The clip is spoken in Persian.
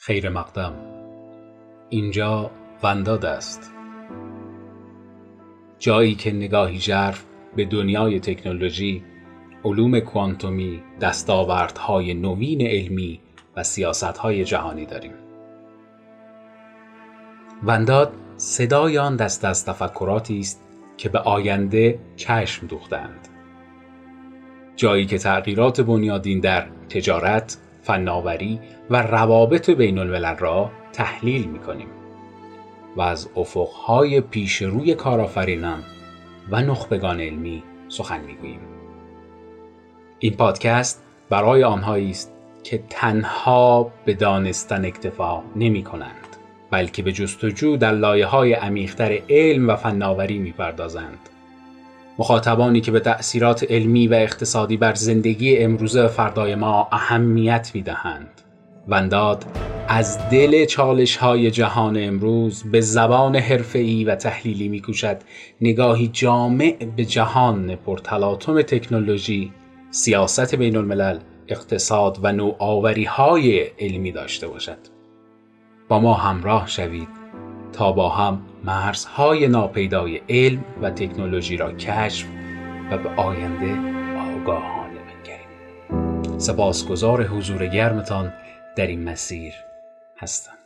خیر مقدم. اینجا ونداد است، جایی که نگاهی ژرف به دنیای تکنولوژی، علوم کوانتومی، دستاوردهای نوین علمی و سیاستهای جهانی داریم. ونداد صدای آن دست از تفکراتی است که به آینده چشم دوختند، جایی که تغییرات بنیادین در تجارت، فناوری و روابط بین الملل را تحلیل می‌کنیم و از افق‌های پیش روی کارآفرینان و نخبگان علمی سخن می‌گوییم. این پادکست برای آنهایی است که تنها به دانستن اکتفا نمی‌کنند، بلکه به جستجو در لایه‌های عمیق‌تر علم و فناوری می‌پردازند. مخاطبانی که به تأثیرات علمی و اقتصادی بر زندگی امروزه و فردای ما اهمیت می‌دهند. ونداد از دل چالش‌های جهان امروز به زبان حرفه‌ای و تحلیلی می‌کوشد نگاهی جامع به جهان پرتلاطم تکنولوژی، سیاست بین الملل، اقتصاد و نوآوری‌های علمی داشته باشد. با ما همراه شوید تا با هم مرزهای ناپیدای علم و تکنولوژی را کشف و به آینده آگاهانه بنگریم. سپاسگزار حضور گرمتان در این مسیر هستم.